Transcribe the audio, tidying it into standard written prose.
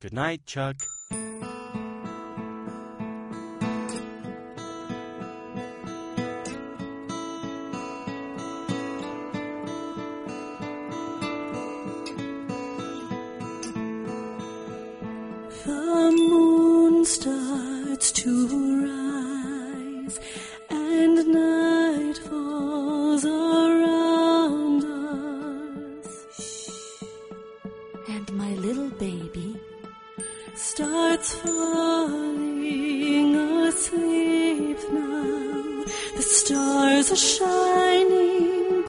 Good night, Chuck. The moon starts to rise and night falls around us. And my little baby starts falling asleep now. The stars are shining